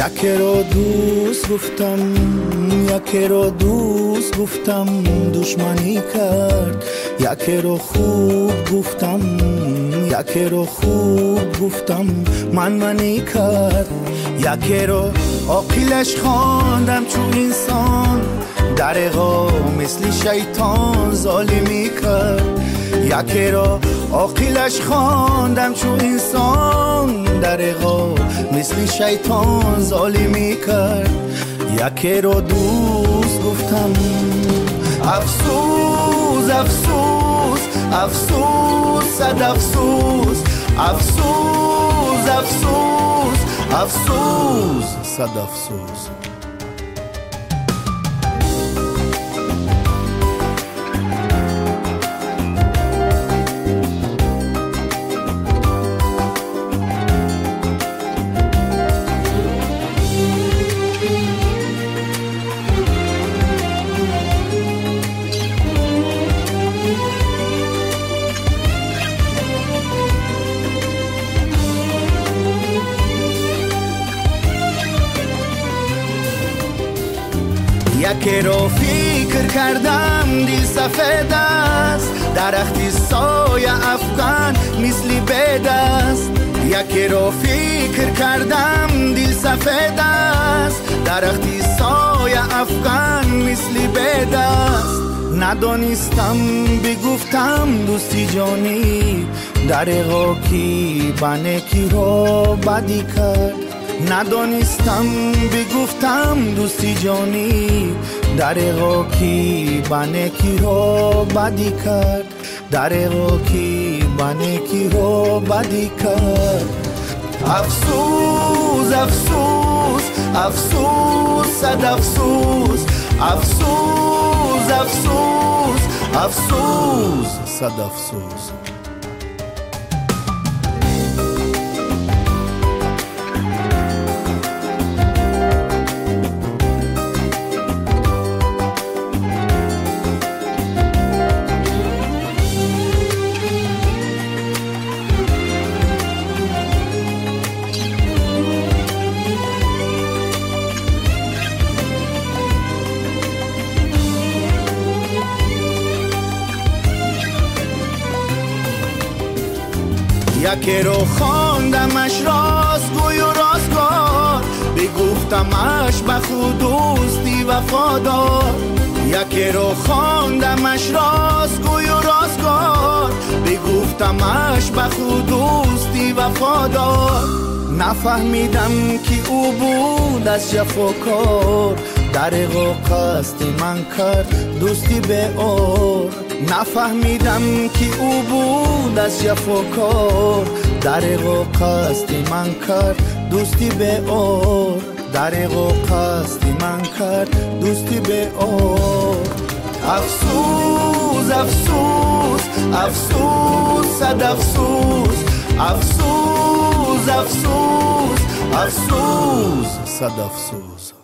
یکی رو دوست گفتم، یکی رو دوست گفتم دشمنی کرد. یکی رو خوب گفتم، یکی رو خوب گفتم منی کرد. یکی رو عاقلش خواندم چون انسان، درقا مثل شیطان ظالمی کرد. یکی رو عاقلش خواندم چون انسان، درقا مثل شیطان ظالمی کرد. یکی رو دوست گفتم، افسوس افسوس افسوس صد افسوس، افسوس افسوس افسوس صد افسوس. یکی رو فکر کردم دل سفید است، درختی سایه افغان مثل بید است. یکی رو فکر کردم دل سفید است، درختی سایه افغان مثل بید است. ندانستم بگفتم دوستی جانی، درقا کی بنه کی رو بدی کرد. ندانستم بگفتم دوستی جانی، درقا کی بنه کی رو بدی کرد. درقا کی بنه کی رو بدی کرد. افسوس افسوس افسوس صد افسوس، افسوس افسوس افسوس صد افسوس. یکی رو خواندمش راستگوی و راستگار، بگفتمش به خود دوستی وفادار. یکی رو خواندمش راستگوی و راستگار، بگفتمش به خود دوستی وفادار. نفهمیدم که او بود از جفاکار، درقا قصد من کرد دوستی به اور. نفهمیدم که او بود از جفاکار، درقا قصد من کرد دوستی به اور. درقا قصد من کرد دوستی به اور. افسوس افسوس افسوس صد افسوس، افسوس افسوس افسوس صد افسوس.